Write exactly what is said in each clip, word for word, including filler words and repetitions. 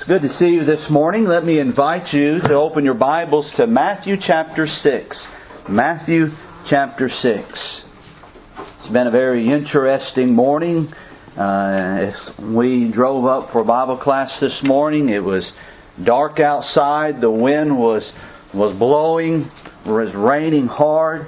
good to see you this morning. Let me invite you to open your Bibles to Matthew chapter six. Matthew chapter six. It's been a very interesting morning. Uh, we drove up for Bible class this morning. It was dark outside. The wind was was blowing. It was raining hard.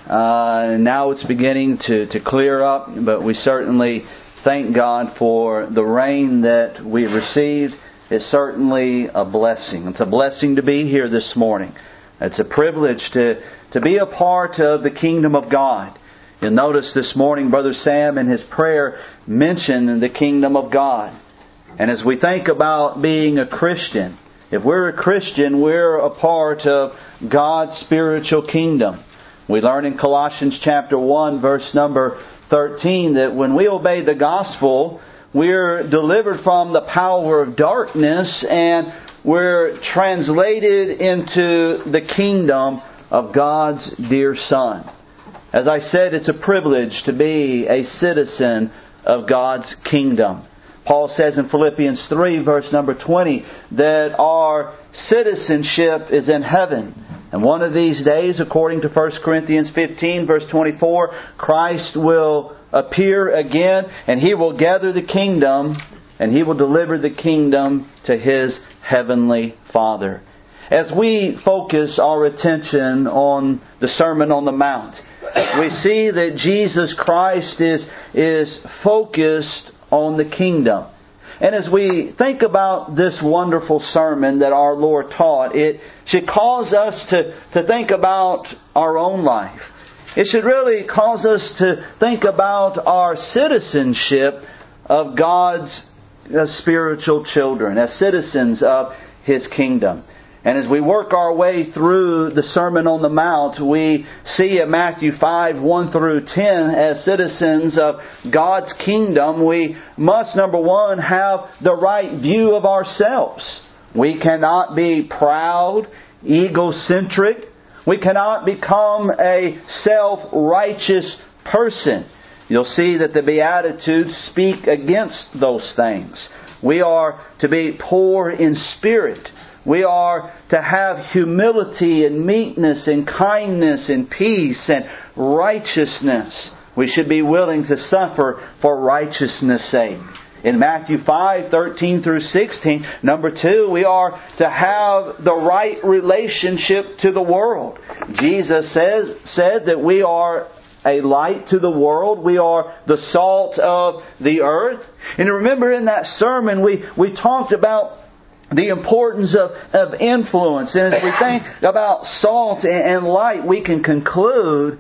Uh, now it's beginning to, to clear up, but we certainly thank God for the rain that we received. It's certainly a blessing. It's a blessing to be here this morning. It's a privilege to, to be a part of the kingdom of God. You'll notice this morning Brother Sam in his prayer mentioned the kingdom of God. And as we think about being a Christian, if we're a Christian, we're a part of God's spiritual kingdom. We learn in Colossians chapter one, verse number thirteen, that when we obey the gospel, we're delivered from the power of darkness and we're translated into the kingdom of God's dear Son. As I said, it's a privilege to be a citizen of God's kingdom. Paul says in Philippians three, verse number twenty, that our citizenship is in heaven. And one of these days, according to First Corinthians fifteen, verse twenty-four, Christ will appear again and He will gather the kingdom and He will deliver the kingdom to His heavenly Father. As we focus our attention on the Sermon on the Mount, we see that Jesus Christ is, is focused on the kingdom. And as we think about this wonderful sermon that our Lord taught, it should cause us to, to think about our own life. It should really cause us to think about our citizenship of God's spiritual children, as citizens of His kingdom. And as we work our way through the Sermon on the Mount, we see in Matthew five, one through ten, as citizens of God's kingdom, we must, number one, have the right view of ourselves. We cannot be proud, egocentric. We cannot become a self-righteous person. You'll see that the Beatitudes speak against those things. We are to be poor in spirit. We are to have humility and meekness and kindness and peace and righteousness. We should be willing to suffer for righteousness' sake. In Matthew five, thirteen through sixteen, number two, we are to have the right relationship to the world. Jesus says, said that we are a light to the world. We are the salt of the earth. And remember in that sermon we, we talked about the importance of, of influence. And as we think about salt and light, we can conclude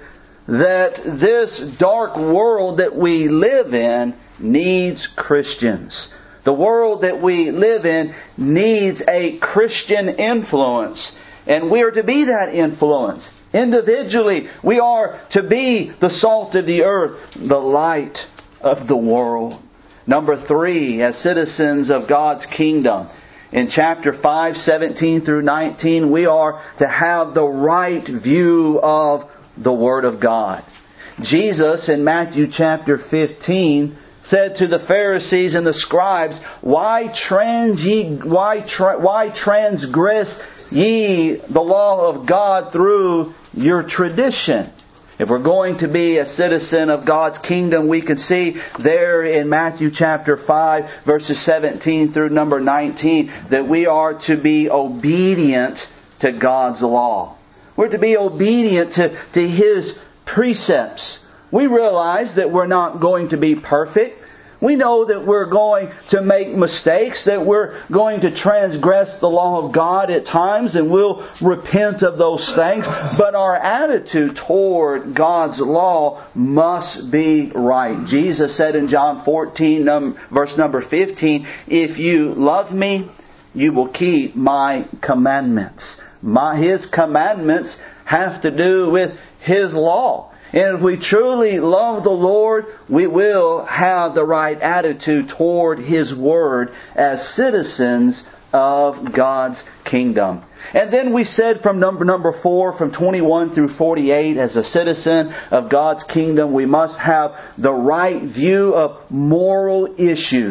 that this dark world that we live in needs Christians. The world that we live in needs a Christian influence. And we are to be that influence. Individually, we are to be the salt of the earth, the light of the world. Number three, as citizens of God's kingdom, in chapter five, seventeen through nineteen, we are to have the right view of the Word of God. Jesus in Matthew chapter fifteen said to the Pharisees and the scribes, Why trans ye, why, tra, why transgress ye the law of God through your tradition? If we're going to be a citizen of God's kingdom, we can see there in Matthew chapter five, verses seventeen through number nineteen, that we are to be obedient to God's law. We're to be obedient to, to His precepts. We realize that we're not going to be perfect. We know that we're going to make mistakes, that we're going to transgress the law of God at times, and we'll repent of those things. But our attitude toward God's law must be right. Jesus said in John fourteen, verse number fifteen, If you love me, you will keep my commandments. My, His commandments have to do with His law. And if we truly love the Lord, we will have the right attitude toward His Word as citizens of God's kingdom. And then we said from number number four, from twenty-one through forty-eight, as a citizen of God's kingdom, we must have the right view of moral issues.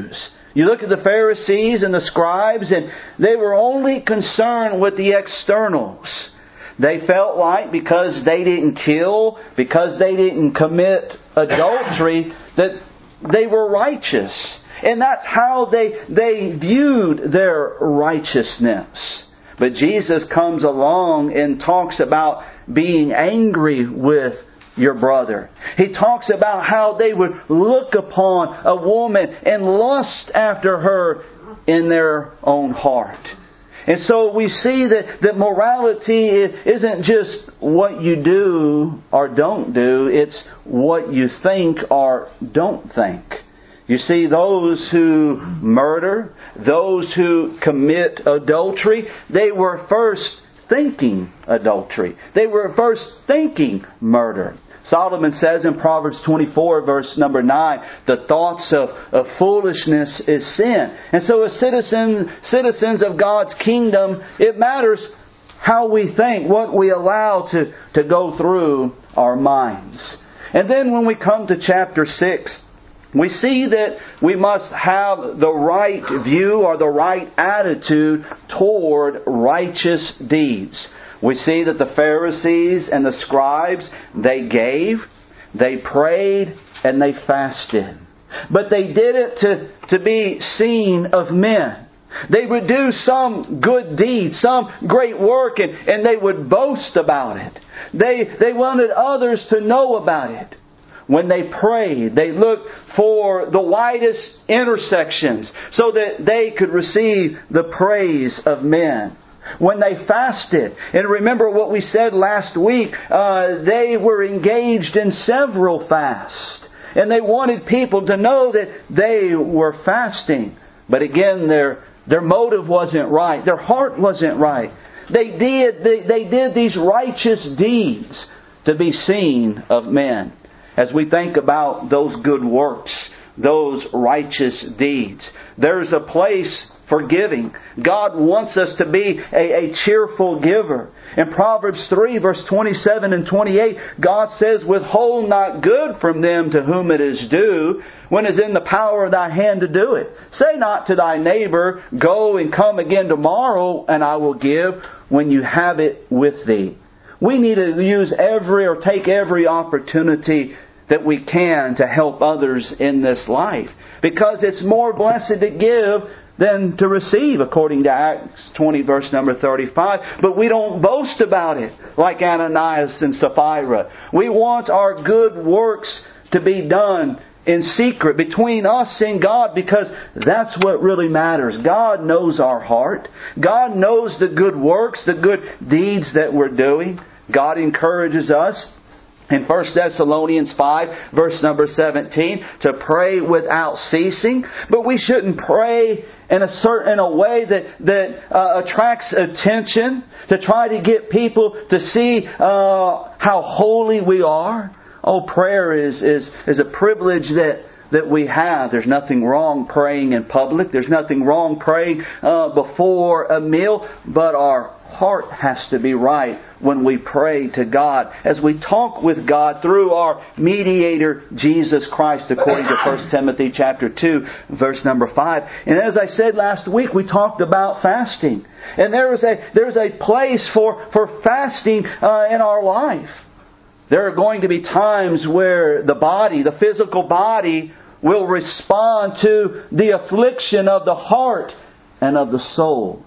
You look at the Pharisees and the scribes, and they were only concerned with the externals. They felt like because they didn't kill, because they didn't commit adultery, that they were righteous. And that's how they, they viewed their righteousness. But Jesus comes along and talks about being angry with your brother. He talks about how they would look upon a woman and lust after her in their own heart. And so we see that, that morality isn't just what you do or don't do. It's what you think or don't think. You see, those who murder, those who commit adultery, they were first thinking adultery. They were first thinking murder. Solomon says in Proverbs twenty-four, verse number nine, the thoughts of, of foolishness is sin. And so as citizens, citizens of God's kingdom, it matters how we think, what we allow to, to go through our minds. And then when we come to chapter six, we see that we must have the right view or the right attitude toward righteous deeds. We see that the Pharisees and the scribes, they gave, they prayed, and they fasted. But they did it to, to be seen of men. They would do some good deed, some great work, and, and they would boast about it. They, they wanted others to know about it. When they prayed, they looked for the widest intersections so that they could receive the praise of men. When they fasted, and remember what we said last week, uh, they were engaged in several fasts. And they wanted people to know that they were fasting. But again, their, their motive wasn't right. Their heart wasn't right. They did, they, they did these righteous deeds to be seen of men. As we think about those good works, those righteous deeds, there's a place for giving. God wants us to be a, a cheerful giver. In Proverbs three, verse twenty-seven and twenty-eight, God says, withhold not good from them to whom it is due, when it is in the power of thy hand to do it. Say not to thy neighbor, go and come again tomorrow, and I will give, when you have it with thee. We need to use every or take every opportunity that we can to help others in this life. Because it's more blessed to give than to receive, according to Acts twenty, verse number thirty-five. But we don't boast about it like Ananias and Sapphira. We want our good works to be done in secret between us and God, because that's what really matters. God knows our heart. God knows the good works, the good deeds that we're doing. God encourages us in First Thessalonians five, verse number seventeen, to pray without ceasing. But we shouldn't pray in a certain in a way that that uh, attracts attention, to try to get people to see uh, how holy we are. Oh, prayer is is is a privilege that that we have. There's nothing wrong praying in public. There's nothing wrong praying uh, before a meal. But our heart has to be right when we pray to God, as we talk with God through our mediator, Jesus Christ, according to First Timothy chapter two, verse number five. And as I said last week, we talked about fasting. And there is a there's a place for, for fasting uh, in our life. There are going to be times where the body, the physical body, will respond to the affliction of the heart and of the soul.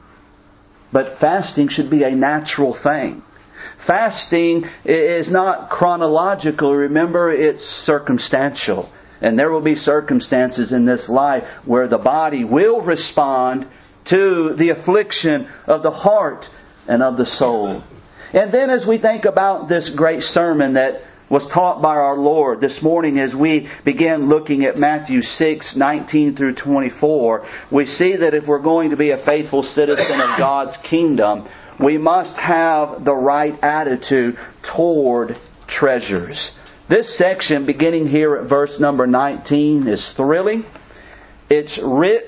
But fasting should be a natural thing. Fasting is not chronological. Remember, it's circumstantial. And there will be circumstances in this life where the body will respond to the affliction of the heart and of the soul. And then as we think about this great sermon that was taught by our Lord this morning, as we began looking at Matthew six, nineteen through twenty-four, we see that if we're going to be a faithful citizen of God's kingdom, we must have the right attitude toward treasures. This section, beginning here at verse number nineteen, is thrilling, it's rich,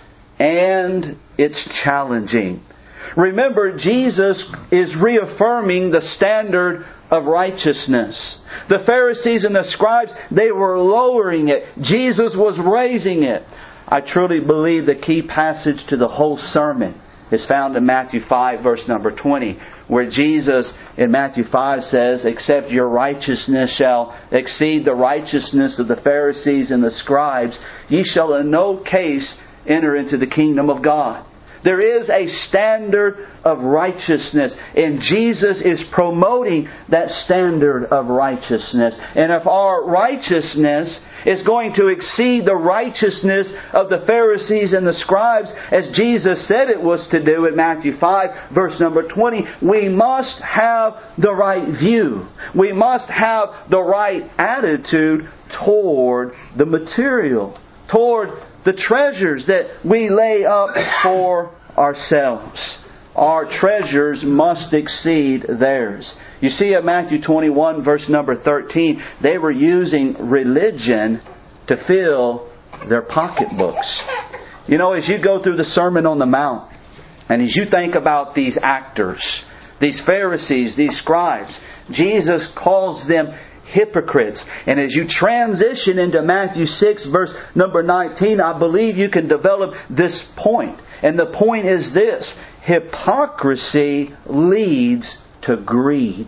and it's challenging. Remember, Jesus is reaffirming the standard of righteousness. The Pharisees and the scribes, they were lowering it. Jesus was raising it. I truly believe the key passage to the whole sermon is found in Matthew five, verse number twenty, where Jesus in Matthew five says, "Except your righteousness shall exceed the righteousness of the Pharisees and the scribes, ye shall in no case enter into the kingdom of God." There is a standard of righteousness, and Jesus is promoting that standard of righteousness. And if our righteousness is going to exceed the righteousness of the Pharisees and the scribes, as Jesus said it was to do in Matthew five, verse number twenty, we must have the right view. We must have the right attitude toward the material, toward the treasures that we lay up for ourselves. Our treasures must exceed theirs. You see in Matthew twenty-one, verse number thirteen, they were using religion to fill their pocketbooks. You know, as you go through the Sermon on the Mount, and as you think about these actors, these Pharisees, these scribes, Jesus calls them hypocrites. And as you transition into Matthew six, verse number nineteen, I believe you can develop this point. And the point is this: hypocrisy leads to greed.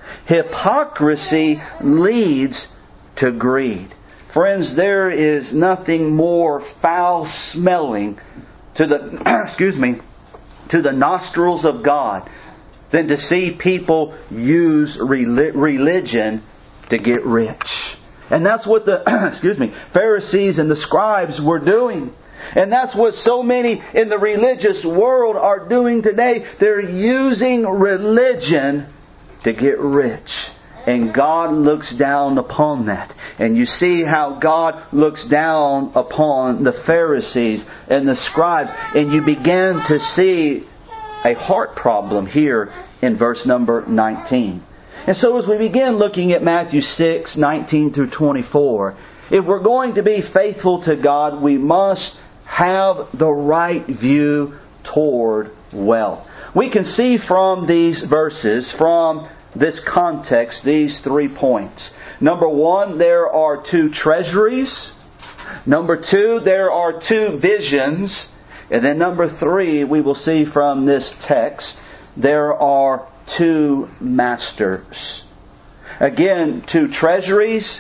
Hypocrisy leads to greed. Friends, there is nothing more foul-smelling to the excuse me to the nostrils of God than to see people use religion to get rich. And that's what the excuse me Pharisees and the scribes were doing. And that's what so many in the religious world are doing today. They're using religion to get rich. And God looks down upon that. And you see how God looks down upon the Pharisees and the scribes. And you begin to see a heart problem here in verse number nineteen. And so as we begin looking at Matthew six, nineteen through twenty-four, if we're going to be faithful to God, we must have the right view toward wealth. We can see from these verses, from this context, these three points. Number one, there are two treasuries. Number two, there are two visions. And then number three, we will see from this text, there are two masters. Again, two treasuries,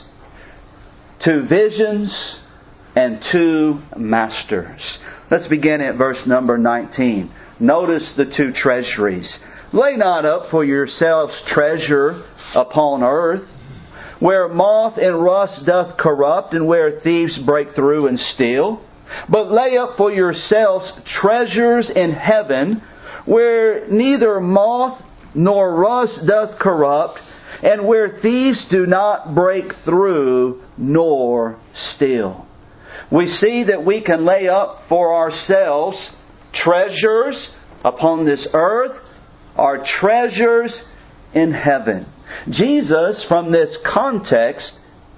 two visions, and two masters. Let's begin at verse number nineteen. Notice the two treasuries. Lay not up for yourselves treasure upon earth, where moth and rust doth corrupt, and where thieves break through and steal. But lay up for yourselves treasures in heaven, where neither moth nor rust doth corrupt, and where thieves do not break through nor steal. We see that we can lay up for ourselves treasures upon this earth, our treasures in heaven. Jesus, from this context,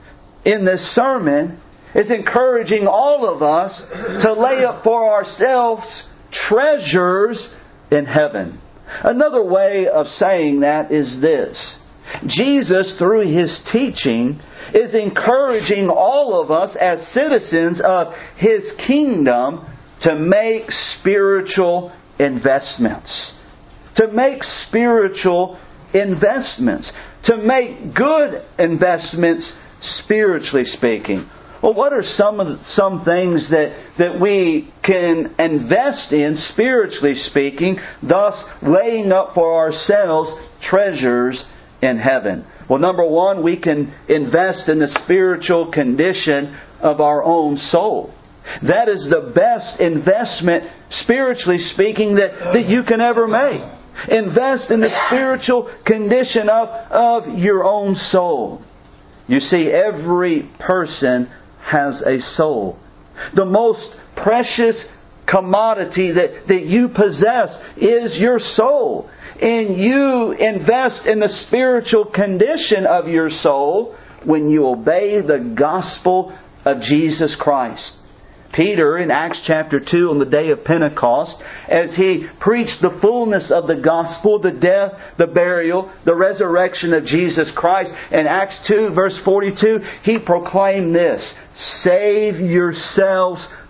in this sermon, is encouraging all of us to lay up for ourselves treasures in heaven. Another way of saying that is this: Jesus, through His teaching, is encouraging all of us as citizens of His kingdom to make spiritual investments. To make spiritual investments. To make good investments, spiritually speaking. Well, what are some of the, some things that, that we can invest in, spiritually speaking, thus laying up for ourselves treasures in heaven? Well, number one, we can invest in the spiritual condition of our own soul. That is the best investment, spiritually speaking, that, that you can ever make. Invest in the spiritual condition of, of your own soul. You see, every person has a soul. The most precious commodity that, that you possess is your soul. And you invest in the spiritual condition of your soul when you obey the gospel of Jesus Christ. Peter, in Acts chapter two, on the day of Pentecost, as he preached the fullness of the gospel, the death, the burial, the resurrection of Jesus Christ, in Acts two, verse forty-two, he proclaimed this: "Save yourselves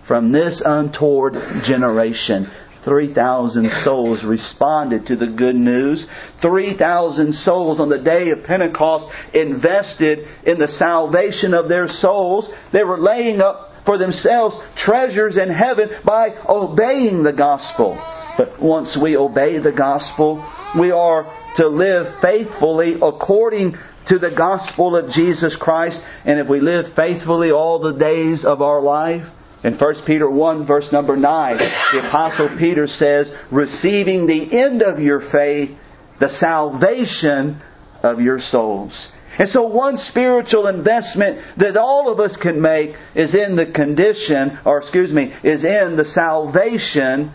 from this untoward generation. three thousand souls responded to the good news. three thousand souls on the day of Pentecost invested in the salvation of their souls. They were laying up for themselves treasures in heaven by obeying the gospel. But once we obey the gospel, we are to live faithfully according to the gospel of Jesus Christ. And if we live faithfully all the days of our life, in First Peter one verse number nine, the Apostle Peter says, receiving the end of your faith, the salvation of your souls. And so one spiritual investment that all of us can make is in the condition, or excuse me, is in the salvation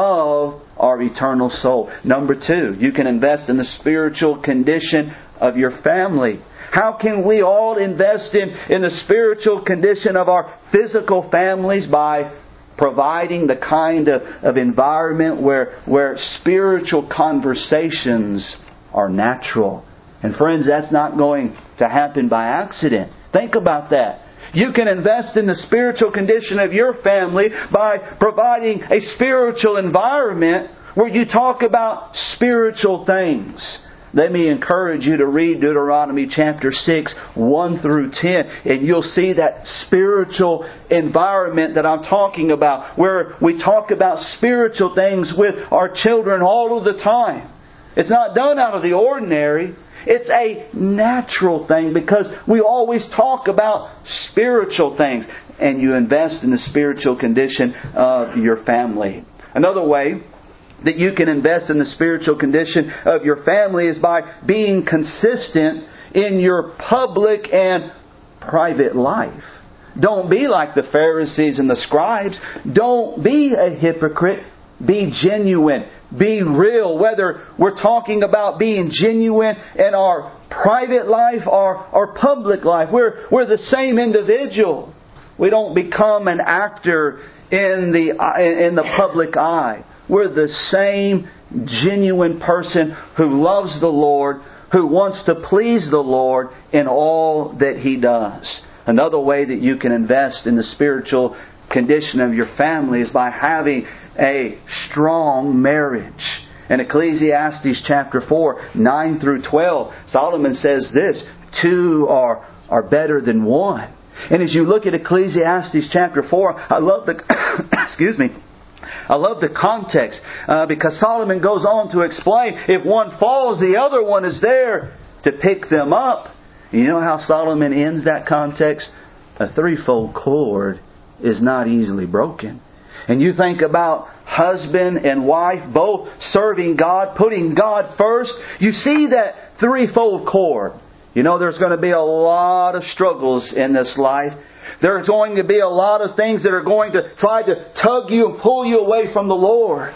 of our eternal soul. Number two, you can invest in the spiritual condition of your family. How can we all invest in, in the spiritual condition of our physical families? By providing the kind of, of environment where, where spiritual conversations are natural. And friends, that's not going to happen by accident. Think about that. You can invest in the spiritual condition of your family by providing a spiritual environment where you talk about spiritual things. Let me encourage you to read Deuteronomy chapter six, one through ten, and you'll see that spiritual environment that I'm talking about, where we talk about spiritual things with our children all of the time. It's not done out of the ordinary. It's a natural thing because we always talk about spiritual things, and you invest in the spiritual condition of your family. Another way that you can invest in the spiritual condition of your family is by being consistent in your public and private life. Don't be like the Pharisees and the scribes. Don't be a hypocrite. Be genuine. Be real. Whether we're talking about being genuine in our private life or our public life, we're, we're the same individual. We don't become an actor in the, in the public eye. We're the same genuine person who loves the Lord, who wants to please the Lord in all that He does. Another way that you can invest in the spiritual condition of your family is by having a strong marriage. In Ecclesiastes chapter four, nine through twelve, Solomon says this, two are, are better than one. And as you look at Ecclesiastes chapter four, I love the, excuse me, I love the context uh, because Solomon goes on to explain if one falls, the other one is there to pick them up. You know how Solomon ends that context? A threefold cord is not easily broken. And you think about husband and wife both serving God, putting God first. You see that threefold cord. You know there's going to be a lot of struggles in this life. There's going to be a lot of things that are going to try to tug you and pull you away from the Lord.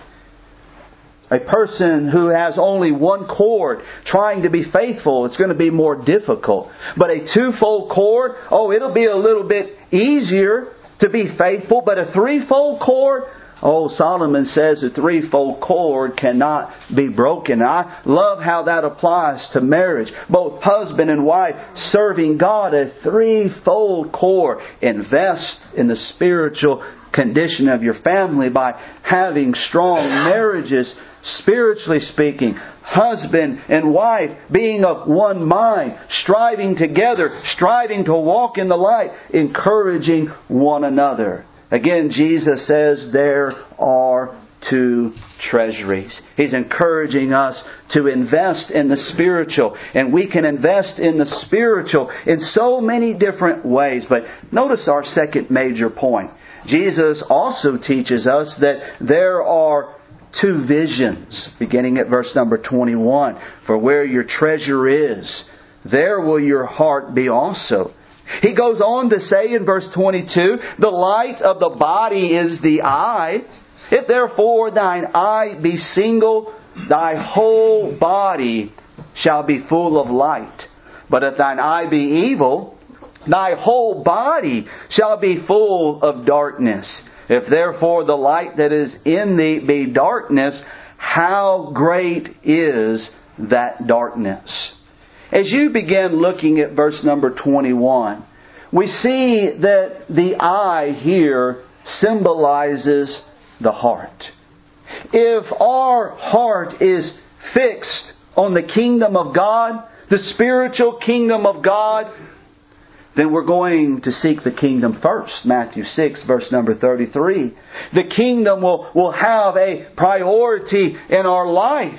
A person who has only one cord trying to be faithful, it's going to be more difficult. But a twofold cord, oh, it'll be a little bit easier to be faithful. But a threefold cord, oh, Solomon says a threefold cord cannot be broken. I love how that applies to marriage. Both husband and wife serving God, a threefold cord. Invest in the spiritual condition of your family by having strong marriages, spiritually speaking. Husband and wife being of one mind, striving together, striving to walk in the light, encouraging one another. Again, Jesus says there are two treasuries. He's encouraging us to invest in the spiritual. And we can invest in the spiritual in so many different ways. But notice our second major point. Jesus also teaches us that there are two visions, beginning at verse number twenty-one. For where your treasure is, there will your heart be also. He goes on to say in verse twenty-two, the light of the body is the eye. If therefore thine eye be single, thy whole body shall be full of light. But if thine eye be evil, thy whole body shall be full of darkness. If therefore the light that is in thee be darkness, how great is that darkness? As you begin looking at verse number twenty-one, we see that the eye here symbolizes the heart. If our heart is fixed on the kingdom of God, the spiritual kingdom of God, then we're going to seek the kingdom first. Matthew six, verse number thirty-three. The kingdom will, will have a priority in our life.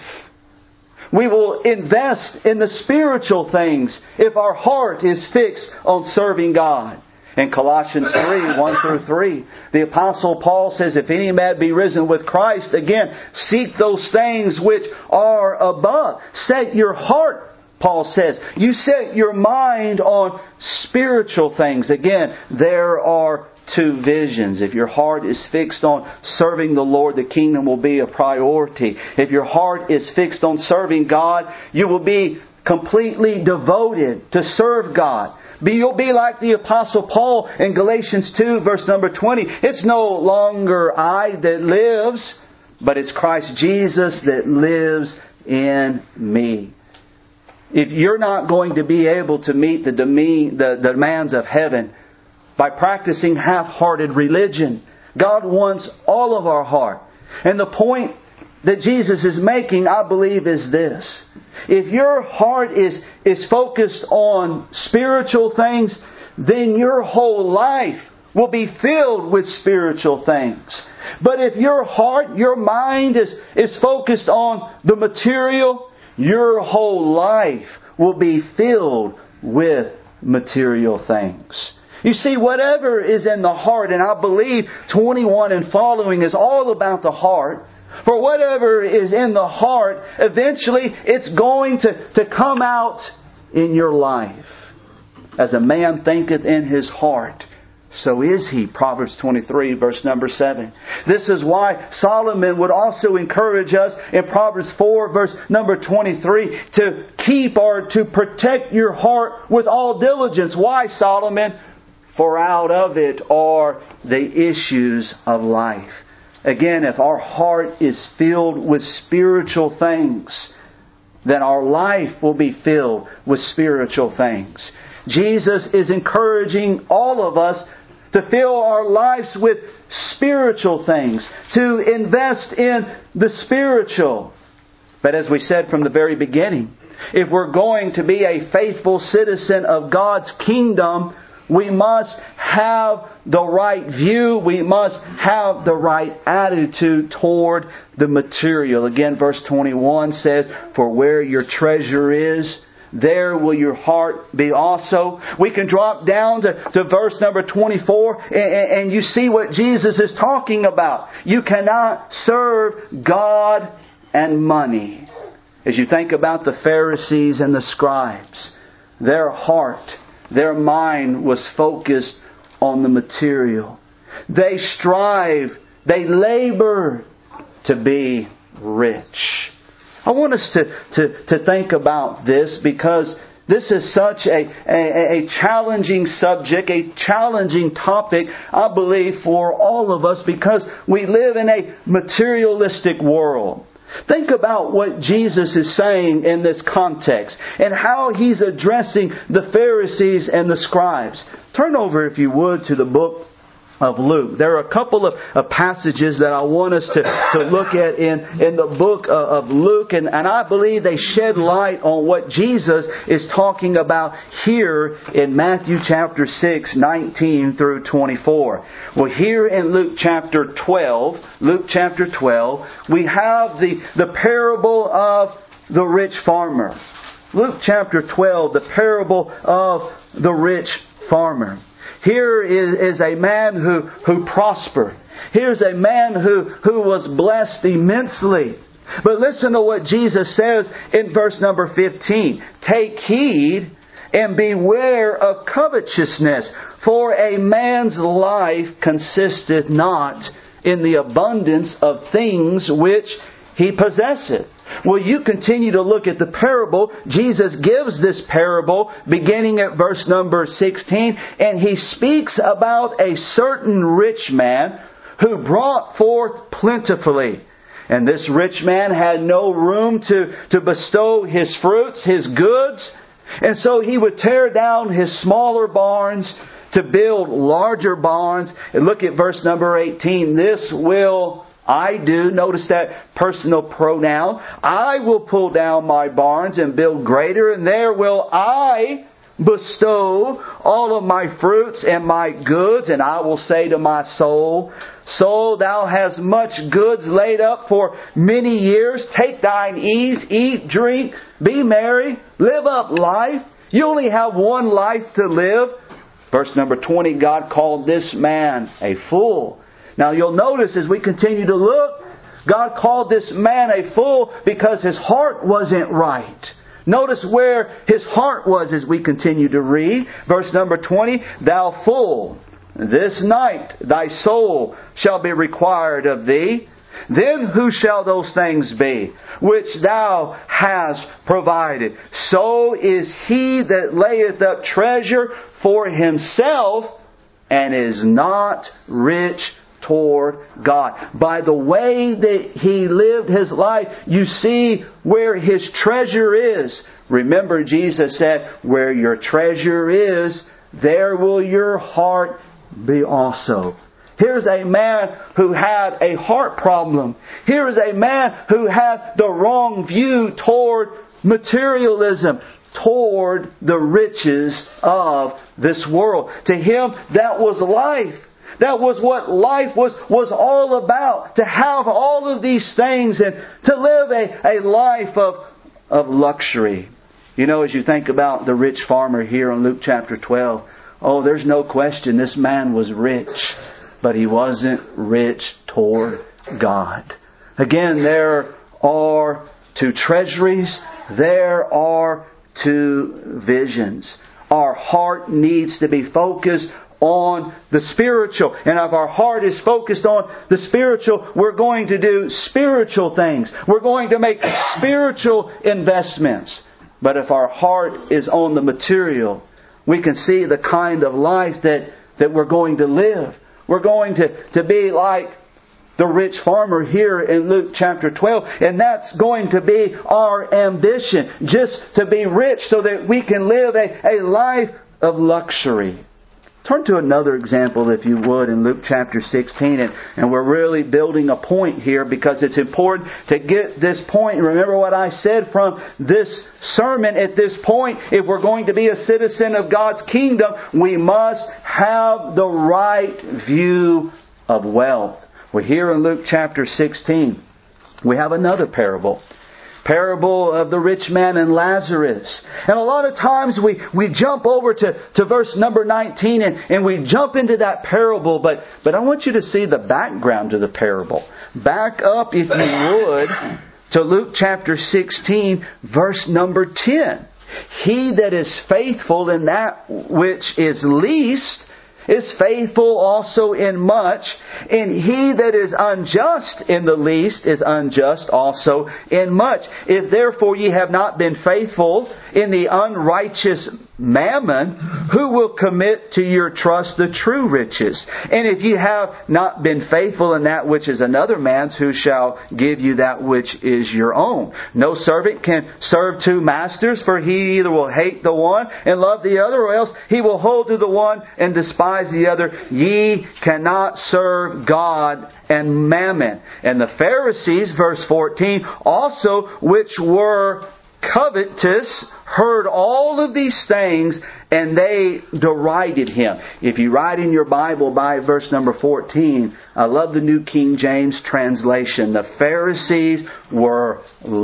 We will invest in the spiritual things if our heart is fixed on serving God. In Colossians three, one through three, the Apostle Paul says, if any man be risen with Christ, again, seek those things which are above. Set your heart, Paul says. You set your mind on spiritual things. Again, there are two visions. If your heart is fixed on serving the Lord, the kingdom will be a priority. If your heart is fixed on serving God, you will be completely devoted to serve God. Be, you'll be like the Apostle Paul in Galatians two, verse number twenty. It's no longer I that lives, but it's Christ Jesus that lives in me. If you're not going to be able to meet the, deme- the demands of heaven by practicing half-hearted religion, God wants all of our heart. And the point that Jesus is making, I believe, is this. If your heart is, is focused on spiritual things, then your whole life will be filled with spiritual things. But if your heart, your mind is, is focused on the material, your whole life will be filled with material things. You see, whatever is in the heart, and I believe twenty-one and following is all about the heart. For whatever is in the heart, eventually it's going to, to come out in your life. As a man thinketh in his heart, so is he. Proverbs twenty-three, verse number seven. This is why Solomon would also encourage us in Proverbs four, verse number twenty-three, to keep or to protect your heart with all diligence. Why, Solomon? For out of it are the issues of life. Again, if our heart is filled with spiritual things, then our life will be filled with spiritual things. Jesus is encouraging all of us to fill our lives with spiritual things, to invest in the spiritual. But as we said from the very beginning, if we're going to be a faithful citizen of God's kingdom, we must have the right view. We must have the right attitude toward the material. Again, verse twenty-one says, for where your treasure is, there will your heart be also. We can drop down to, to verse number twenty-four and, and you see what Jesus is talking about. You cannot serve God and money. As you think about the Pharisees and the scribes, their heart, their mind was focused on the material. They strive, they labor to be rich. I want us to, to, to think about this because this is such a, a, a challenging subject, a challenging topic, I believe, for all of us because we live in a materialistic world. Think about what Jesus is saying in this context and how He's addressing the Pharisees and the scribes. Turn over, if you would, to the book of Luke. There are a couple of, of passages that I want us to, to look at in, in the book of, of Luke, and, and I believe they shed light on what Jesus is talking about here in Matthew chapter six, nineteen through twenty-four. Well, here in Luke chapter twelve, Luke chapter twelve, we have the, the parable of the rich farmer. Luke chapter twelve, the parable of the rich farmer. Here is, is a man who, who prospered. Here's a man who, who was blessed immensely. But listen to what Jesus says in verse number fifteen. Take heed and beware of covetousness, for a man's life consisteth not in the abundance of things which he possesseth. Well, you continue to look at the parable. Jesus gives this parable beginning at verse number sixteen. And He speaks about a certain rich man who brought forth plentifully. And this rich man had no room to, to bestow his fruits, his goods. And so he would tear down his smaller barns to build larger barns. And look at verse number eighteen. This will I do. Notice that personal pronoun. I will pull down my barns and build greater, and there will I bestow all of my fruits and my goods. And I will say to my soul, Soul, thou hast much goods laid up for many years. Take thine ease, eat, drink, be merry, live up life. You only have one life to live. Verse number twenty, God called this man a fool. Now you'll notice as we continue to look, God called this man a fool because his heart wasn't right. Notice where his heart was as we continue to read. Verse number twenty, Thou fool, this night thy soul shall be required of thee. Then who shall those things be which thou hast provided? So is he that layeth up treasure for himself and is not rich toward God. By the way that he lived his life, you see where his treasure is. Remember, Jesus said, where your treasure is, there will your heart be also. Here's a man who had a heart problem. Here is a man who had the wrong view toward materialism, toward the riches of this world. To him, that was life. That was what life was, was all about. To have all of these things and to live a, a life of, of luxury. You know, as you think about the rich farmer here in Luke chapter twelve, oh, there's no question this man was rich, but he wasn't rich toward God. Again, there are two treasuries. There are two visions. Our heart needs to be focused on the spiritual. And if our heart is focused on the spiritual, we're going to do spiritual things. We're going to make spiritual investments. But if our heart is on the material, we can see the kind of life that, that we're going to live. We're going to, to be like the rich farmer here in Luke chapter twelve. And that's going to be our ambition. Just to be rich so that we can live a, a life of luxury. Turn to another example, if you would, in Luke chapter sixteen. And, and we're really building a point here because it's important to get this point. And remember what I said from this sermon at this point. If we're going to be a citizen of God's kingdom, we must have the right view of wealth. We're here in Luke chapter sixteen. We have another parable. Parable of the rich man and Lazarus. And a lot of times we, we jump over to, to verse number nineteen and, and we jump into that parable. But, but I want you to see the background to the parable. Back up, if you would, to Luke chapter sixteen, verse number ten. He that is faithful in that which is least is faithful also in much, and he that is unjust in the least is unjust also in much. If therefore ye have not been faithful in the unrighteous mammon, who will commit to your trust the true riches? And if ye have not been faithful in that which is another man's, who shall give you that which is your own? No servant can serve two masters, for he either will hate the one and love the other, or else he will hold to the one and despise the other. Ye cannot serve God and mammon. And the Pharisees, verse fourteen, also which were covetous, heard all of these things, and they derided Him. If you write in your Bible by verse number fourteen, I love the New King James translation. The Pharisees were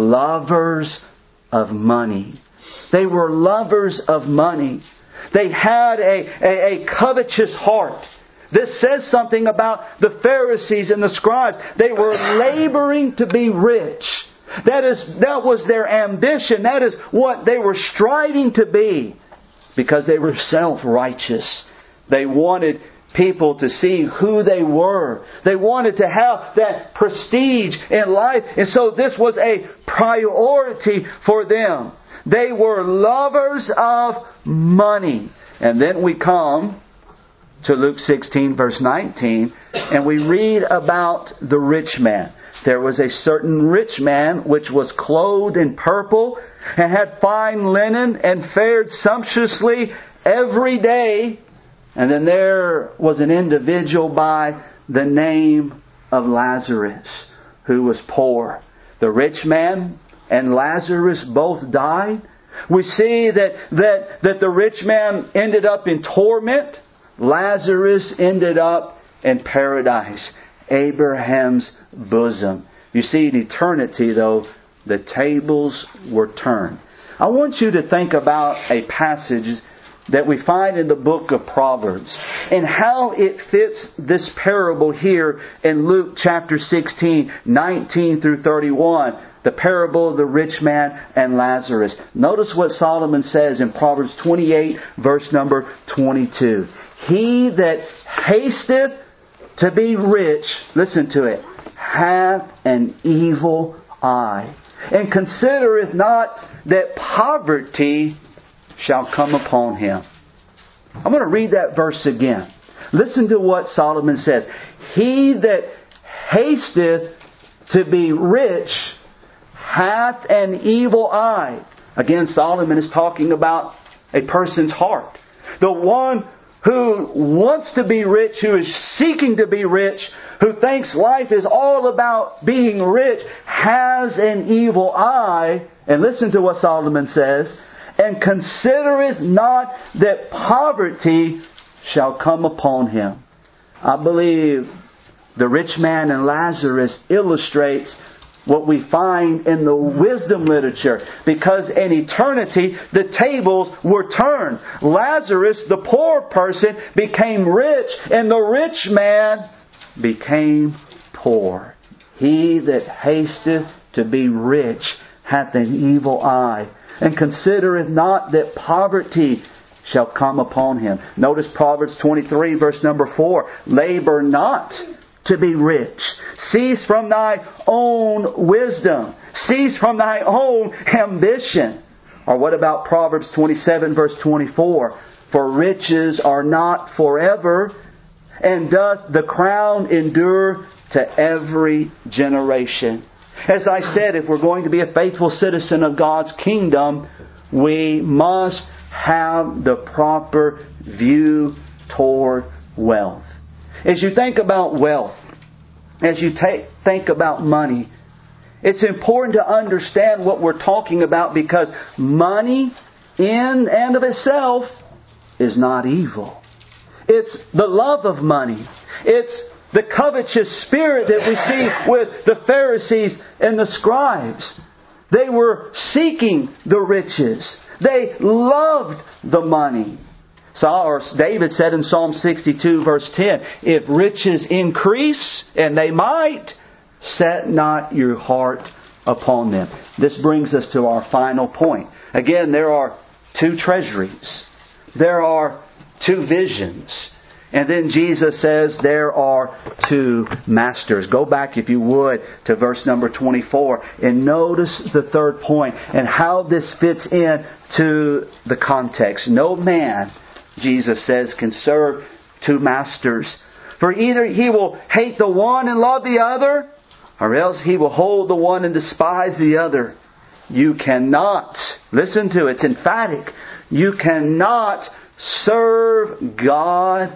lovers of money. They were lovers of money. They had a, a, a covetous heart. This says something about the Pharisees and the scribes. They were laboring to be rich. That is, that was their ambition. That is what they were striving to be. Because they were self-righteous. They wanted people to see who they were. They wanted to have that prestige in life. And so this was a priority for them. They were lovers of money. And then we come to Luke sixteen verse nineteen and we read about the rich man. There was a certain rich man which was clothed in purple and had fine linen and fared sumptuously every day. And then there was an individual by the name of Lazarus who was poor. The rich man and Lazarus both died. We see that, that, that the rich man ended up in torment. Lazarus ended up in paradise, Abraham's bosom. You see, in eternity, though, the tables were turned. I want you to think about a passage that we find in the book of Proverbs and how it fits this parable here in Luke chapter sixteen, nineteen through thirty-one. The parable of the rich man and Lazarus. Notice what Solomon says in Proverbs twenty-eight, verse number twenty-two. He that hasteth to be rich, listen to it, hath an evil eye, and considereth not that poverty shall come upon him. I'm going to read that verse again. Listen to what Solomon says. He that hasteth to be rich hath an evil eye. Again, Solomon is talking about a person's heart. The one who wants to be rich, who is seeking to be rich, who thinks life is all about being rich, has an evil eye. And listen to what Solomon says. And considereth not that poverty shall come upon him. I believe the rich man and Lazarus illustrates what we find in the wisdom literature. Because in eternity, the tables were turned. Lazarus, the poor person, became rich, and the rich man became poor. He that hasteth to be rich hath an evil eye, and considereth not that poverty shall come upon him. Notice Proverbs twenty-three, verse number four. Labor not to be rich. Cease from thy own wisdom. Cease from thy own ambition. Or what about Proverbs twenty-seven, verse twenty-four? For riches are not forever, and doth the crown endure to every generation. As I said, if we're going to be a faithful citizen of God's kingdom, we must have the proper view toward wealth. As you think about wealth, as you take, think about money, it's important to understand what we're talking about, because money in and of itself is not evil. It's the love of money. It's the covetous spirit that we see with the Pharisees and the scribes. They were seeking the riches. They loved the money. So David said in Psalm sixty-two verse ten, if riches increase, and they might, set not your heart upon them. This brings us to our final point. Again, there are two treasuries. There are two visions. And then Jesus says there are two masters. Go back, if you would, to verse number twenty-four. And notice the third point and how this fits in to the context. No man, Jesus says, can serve two masters. For either he will hate the one and love the other, or else he will hold the one and despise the other. You cannot, listen to it, it's emphatic, you cannot serve God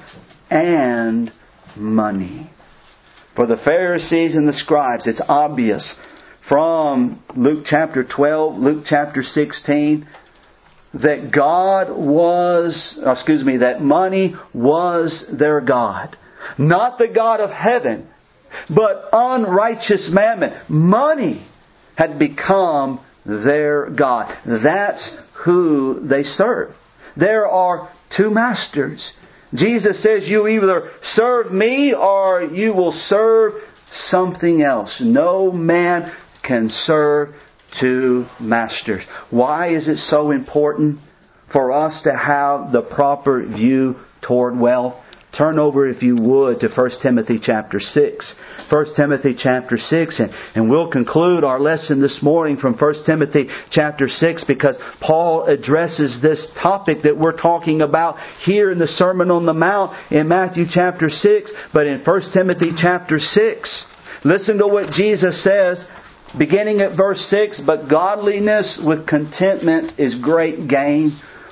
and money. For the Pharisees and the scribes, it's obvious from Luke chapter twelve, Luke chapter sixteen, that God was, excuse me, that money was their God. Not the God of heaven, but unrighteous mammon. Money had become their God. That's who they serve. There are two masters. Jesus says you either serve me or you will serve something else. No man can serve two masters. Why is it so important for us to have the proper view toward wealth? Turn over, if you would, to First Timothy chapter six. First Timothy chapter six, and, and we'll conclude our lesson this morning from First Timothy chapter six, because Paul addresses this topic that we're talking about here in the Sermon on the Mount in Matthew chapter six. But in First Timothy chapter six, listen to what Jesus says, beginning at verse six. But godliness with contentment is great gain.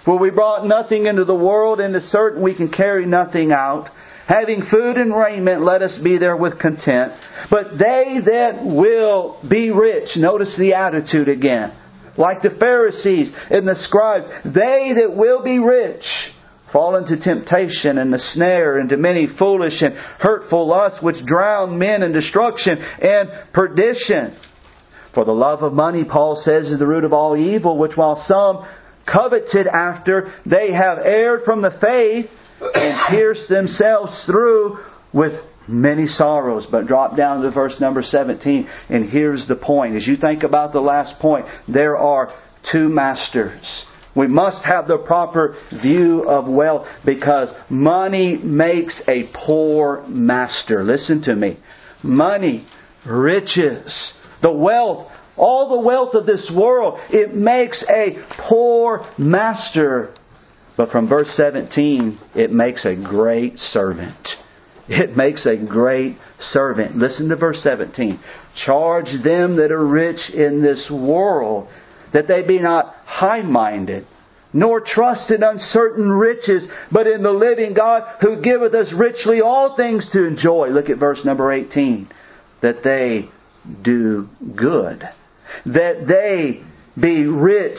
For we brought nothing into the world, and is certain we can carry nothing out. Having food and raiment, let us be there with content. But they that will be rich," notice the attitude again, like the Pharisees and the scribes, "they that will be rich fall into temptation and the snare, into many foolish and hurtful lusts, which drown men in destruction and perdition. For the love of money," Paul says, "is the root of all evil, which while some coveted after, they have erred from the faith and pierced themselves through with many sorrows." But drop down to verse number seventeen, and here's the point. As you think about the last point, there are two masters. We must have the proper view of wealth, because money makes a poor master. Listen to me. Money, riches, the wealth, all the wealth of this world, it makes a poor master. But from verse seventeen, it makes a great servant. It makes a great servant. Listen to verse seventeen. "Charge them that are rich in this world, that they be not high-minded, nor trust in uncertain riches, but in the living God, who giveth us richly all things to enjoy." Look at verse number eighteen. "That they do good, that they be rich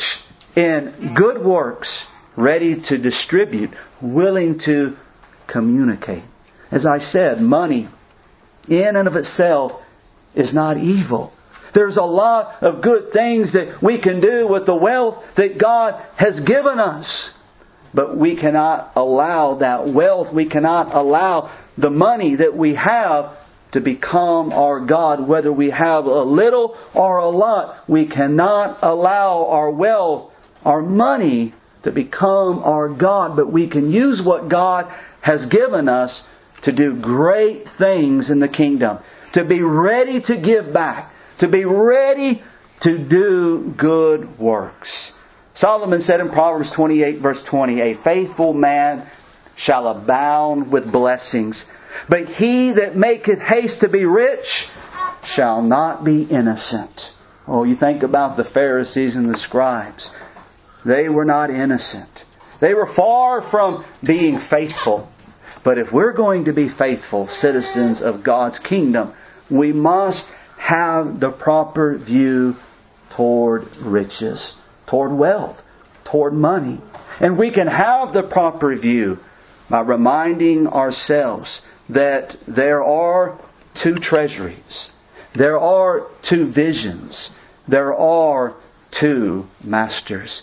in good works, ready to distribute, willing to communicate." As I said, money in and of itself is not evil. There's a lot of good things that we can do with the wealth that God has given us. But we cannot allow that wealth, we cannot allow the money that we have to become our God. Whether we have a little or a lot, we cannot allow our wealth, our money, to become our God. But we can use what God has given us to do great things in the kingdom. To be ready to give back. To be ready to do good works. Solomon said in Proverbs twenty-eight verse twenty, "A faithful man shall abound with blessings, but he that maketh haste to be rich shall not be innocent." Oh, you think about the Pharisees and the scribes. They were not innocent. They were far from being faithful. But if we're going to be faithful citizens of God's kingdom, we must have the proper view toward riches, toward wealth, toward money. And we can have the proper view by reminding ourselves that there are two treasuries. There are two visions. There are two masters.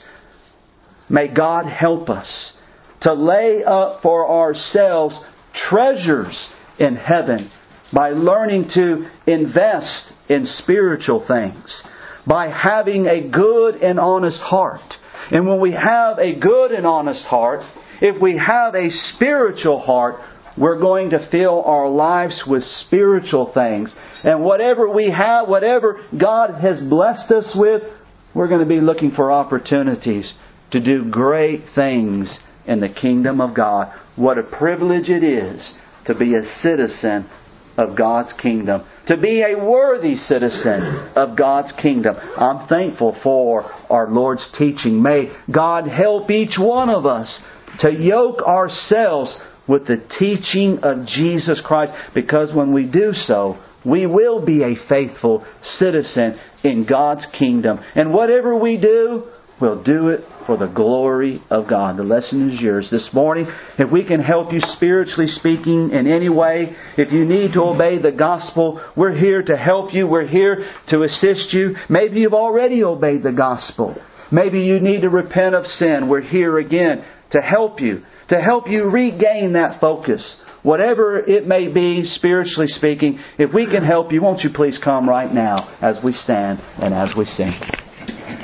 May God help us to lay up for ourselves treasures in heaven by learning to invest in spiritual things, by having a good and honest heart. And when we have a good and honest heart, if we have a spiritual heart, we're going to fill our lives with spiritual things. And whatever we have, whatever God has blessed us with, we're going to be looking for opportunities to do great things in the kingdom of God. What a privilege it is to be a citizen of God's kingdom. To be a worthy citizen of God's kingdom. I'm thankful for our Lord's teaching. May God help each one of us to yoke ourselves with the teaching of Jesus Christ. Because when we do so, we will be a faithful citizen in God's kingdom. And whatever we do, we'll do it for the glory of God. The lesson is yours this morning. If we can help you spiritually speaking in any way, if you need to obey the gospel, we're here to help you. We're here to assist you. Maybe you've already obeyed the gospel. Maybe you need to repent of sin. We're here again to help you. To help you regain that focus. Whatever it may be, spiritually speaking, if we can help you, won't you please come right now as we stand and as we sing.